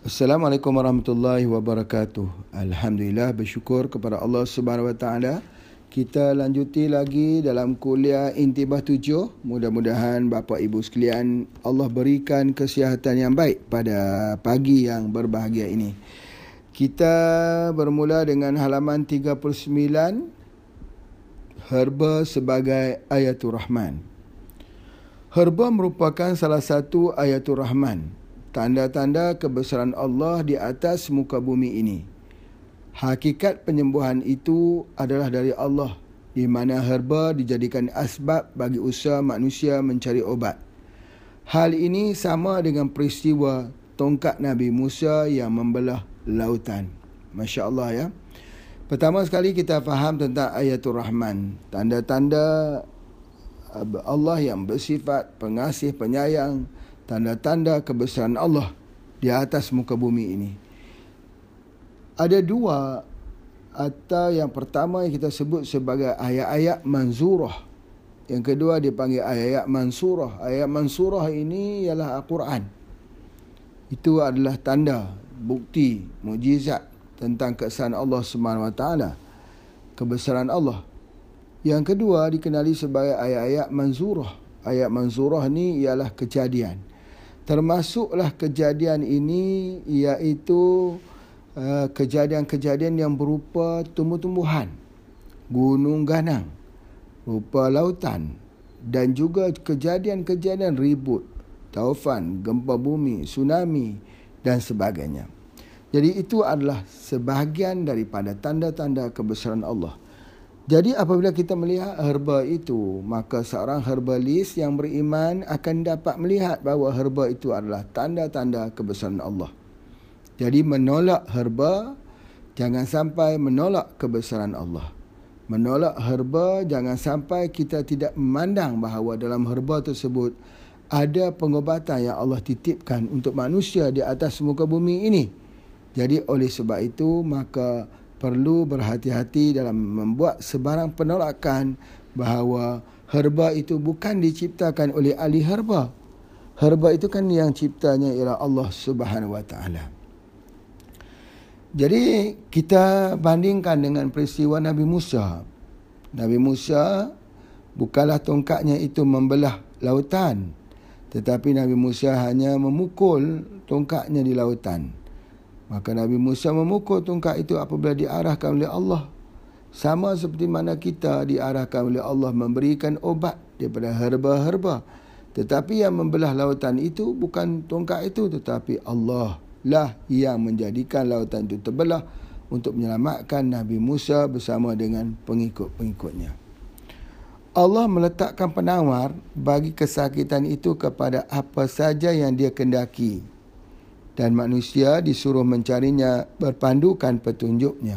Assalamualaikum warahmatullahi wabarakatuh. Alhamdulillah, bersyukur kepada Allah Subhanahu Wa Taala. Kita lanjuti lagi dalam kuliah Intibah 7. Mudah-mudahan bapa ibu sekalian Allah berikan kesihatan yang baik pada pagi yang berbahagia ini. Kita bermula dengan halaman 39, herba sebagai ayatul Rahman. Herba merupakan salah satu ayatul Rahman, tanda-tanda kebesaran Allah di atas muka bumi ini. Hakikat penyembuhan itu adalah dari Allah, di mana herba dijadikan asbab bagi usaha manusia mencari obat. Hal ini sama dengan peristiwa tongkat Nabi Musa yang membelah lautan. Masya Allah ya. Pertama sekali kita faham tentang ayatul Rahman, tanda-tanda Allah yang bersifat pengasih penyayang, tanda-tanda kebesaran Allah di atas muka bumi ini. Ada dua, atau yang pertama yang kita sebut sebagai ayat-ayat manzurah. Yang kedua dipanggil ayat-ayat mansurah. Ayat mansurah ini ialah Al-Quran. Itu adalah tanda, bukti, mukjizat tentang keesaan Allah SWT, kebesaran Allah. Yang kedua dikenali sebagai ayat-ayat manzurah. Ayat manzurah ni ialah kejadian. Termasuklah kejadian ini iaitu kejadian-kejadian yang berupa tumbuh-tumbuhan, gunung ganang, rupa lautan, dan juga kejadian-kejadian ribut, taufan, gempa bumi, tsunami dan sebagainya. Jadi itu adalah sebahagian daripada tanda-tanda kebesaran Allah. Jadi apabila kita melihat herba itu, maka seorang herbalis yang beriman akan dapat melihat bahawa herba itu adalah tanda-tanda kebesaran Allah. Jadi menolak herba, jangan sampai menolak kebesaran Allah. Menolak herba, jangan sampai kita tidak memandang bahawa dalam herba tersebut ada pengobatan yang Allah titipkan untuk manusia di atas muka bumi ini. Jadi oleh sebab itu, maka perlu berhati-hati dalam membuat sebarang penolakan bahawa herba itu bukan diciptakan oleh ahli herba. Herba itu kan yang ciptanya ialah Allah Subhanahu Wa Taala. Jadi kita bandingkan dengan peristiwa Nabi Musa. Nabi Musa bukanlah tongkatnya itu membelah lautan, tetapi Nabi Musa hanya memukul tongkatnya di lautan. Maka Nabi Musa memukul tongkat itu apabila diarahkan oleh Allah. Sama seperti mana kita diarahkan oleh Allah memberikan obat daripada herba-herba. Tetapi yang membelah lautan itu bukan tongkat itu, tetapi Allah lah yang menjadikan lautan itu terbelah untuk menyelamatkan Nabi Musa bersama dengan pengikut-pengikutnya. Allah meletakkan penawar bagi kesakitan itu kepada apa saja yang dia kendaki, dan manusia disuruh mencarinya berpandukan petunjuknya.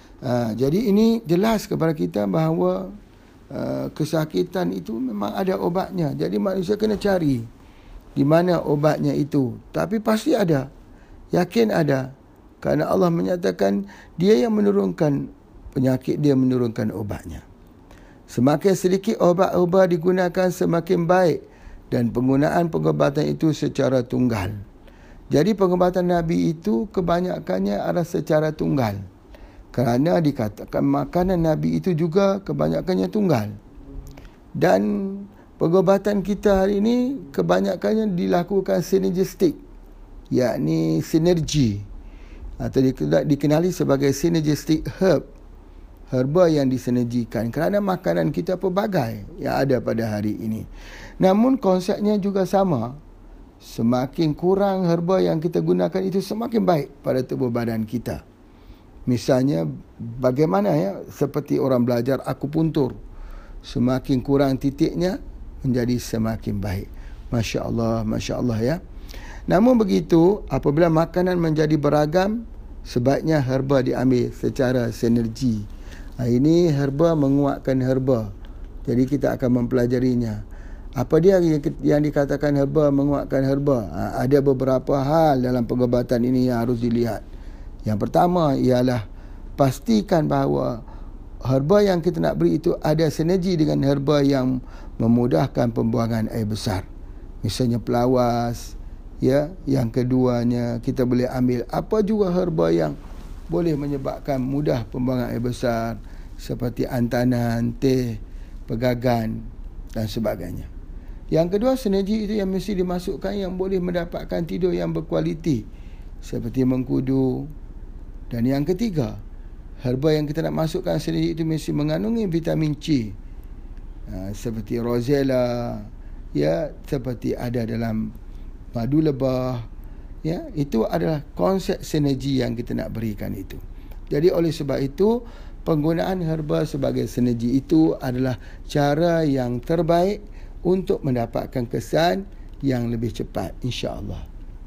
Jadi ini jelas kepada kita bahawa kesakitan itu memang ada obatnya. Jadi manusia kena cari di mana obatnya itu. Tapi pasti ada. Yakin ada. Kerana Allah menyatakan dia yang menurunkan penyakit, dia menurunkan obatnya. Semakin sedikit obat-obat digunakan semakin baik, dan penggunaan pengobatan itu secara tunggal. Jadi pengobatan Nabi itu kebanyakannya adalah secara tunggal. Kerana dikatakan makanan Nabi itu juga kebanyakannya tunggal. Dan pengobatan kita hari ini kebanyakannya dilakukan synergistik, yakni sinergi, atau dikenali sebagai synergistic herb. Herba yang disinergikan kerana makanan kita pelbagai yang ada pada hari ini. Namun konsepnya juga sama. Semakin kurang herba yang kita gunakan itu semakin baik pada tubuh badan kita. Misalnya bagaimana ya, seperti orang belajar akupuntur. Semakin kurang titiknya menjadi semakin baik. Masya Allah ya. Namun begitu, apabila makanan menjadi beragam, sebaiknya herba diambil secara sinergi. Ini herba menguatkan herba. Jadi kita akan mempelajarinya. Apa dia yang dikatakan herba menguatkan herba? Ada beberapa hal dalam pengobatan ini yang harus dilihat. Yang pertama ialah pastikan bahawa herba yang kita nak beri itu ada sinergi dengan herba yang memudahkan pembuangan air besar. Misalnya pelawas, Ya, yang keduanya kita boleh ambil apa juga herba yang boleh menyebabkan mudah pembuangan air besar seperti antanan, teh, pegagan dan sebagainya. Yang kedua, sinergi itu yang mesti dimasukkan yang boleh mendapatkan tidur yang berkualiti seperti mengkudu. Dan yang ketiga, herba yang kita nak masukkan sinergi itu mesti mengandungi vitamin C, seperti rosella, ya, seperti ada dalam madu lebah, ya, itu adalah konsep sinergi yang kita nak berikan itu. Jadi oleh sebab itu, penggunaan herba sebagai sinergi itu adalah cara yang terbaik untuk mendapatkan kesan yang lebih cepat, insya-Allah.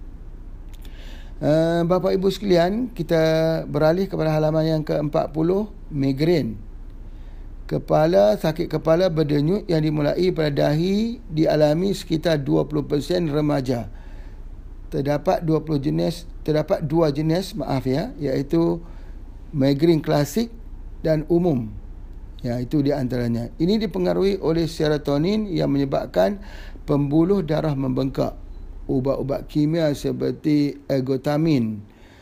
Bapa Ibu sekalian, kita beralih kepada halaman yang ke-40, migrain. Sakit kepala berdenyut yang dimulai pada dahi dialami sekitar 20% remaja. Terdapat dua jenis, iaitu migrain klasik dan umum. Ya, itu di antaranya. Ini dipengaruhi oleh serotonin yang menyebabkan pembuluh darah membengkak. Ubat-ubat kimia seperti ergotamin,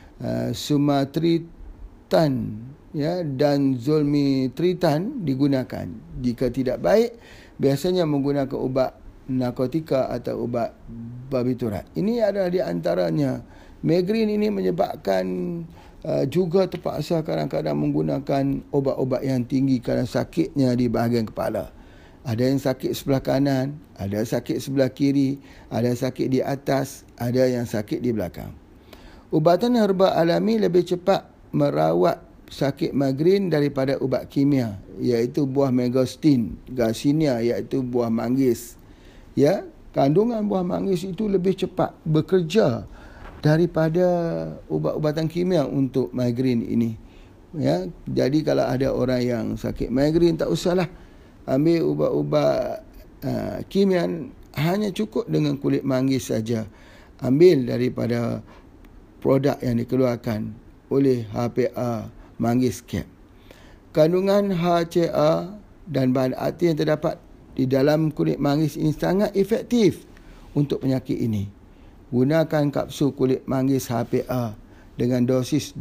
sumatriptan, ya, dan zolmitriptan digunakan. Jika tidak baik, biasanya menggunakan ubat narkotika atau ubat barbiturat. Ini adalah di antaranya. Migrain ini menyebabkan juga terpaksa kadang-kadang menggunakan obat-obat yang tinggi kerana sakitnya di bahagian kepala. Ada yang sakit sebelah kanan, ada sakit sebelah kiri, ada sakit di atas, ada yang sakit di belakang. Ubatan herba alami lebih cepat merawat sakit migrain daripada ubat kimia, iaitu buah mangosteen, garcinia, iaitu buah manggis. Ya, kandungan buah manggis itu lebih cepat bekerja daripada ubat-ubatan kimia untuk migrain ini. Ya, jadi kalau ada orang yang sakit migrain, tak usahlah ambil ubat-ubat kimia, hanya cukup dengan kulit manggis saja. Ambil daripada produk yang dikeluarkan oleh HPA Manggis Cap. Kandungan HCA dan bahan aktif yang terdapat di dalam kulit manggis ini sangat efektif untuk penyakit ini. Gunakan kapsul kulit manggis HPA dengan dosis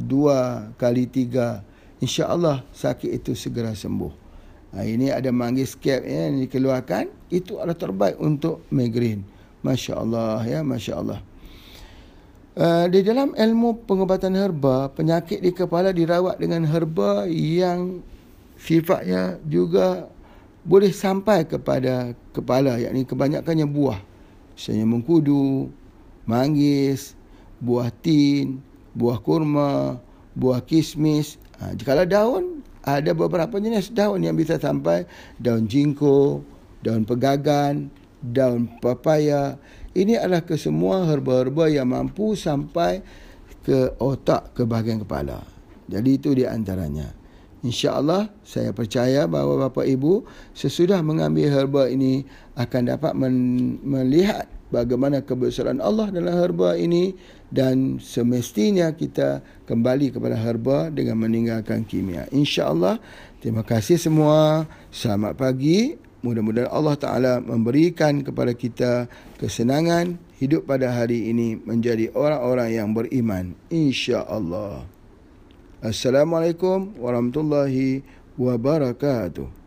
2x3. InsyaAllah sakit itu segera sembuh. Ini ada Manggis Cap yang dikeluarkan. Itu adalah terbaik untuk migrain. Masya Allah, ya, Masya Allah. Di dalam ilmu pengobatan herba, penyakit di kepala dirawat dengan herba yang sifatnya juga boleh sampai kepada kepala, yakni kebanyakannya buah. Misalnya mengkudu, manggis, buah tin, buah kurma, buah kismis. Jikalau daun, ada beberapa jenis daun yang bisa sampai daun jingko, daun pegagan, daun papaya. Ini adalah kesemua herba-herba yang mampu sampai ke otak, ke bahagian kepala. Jadi itu di antaranya. InsyaAllah saya percaya bahawa bapa ibu sesudah mengambil herba ini akan dapat melihat bagaimana kebesaran Allah dalam herba ini, dan semestinya kita kembali kepada herba dengan meninggalkan kimia. InsyaAllah. Terima kasih semua. Selamat pagi. Mudah-mudahan Allah Ta'ala memberikan kepada kita kesenangan hidup pada hari ini menjadi orang-orang yang beriman. InsyaAllah. Assalamualaikum warahmatullahi wabarakatuh.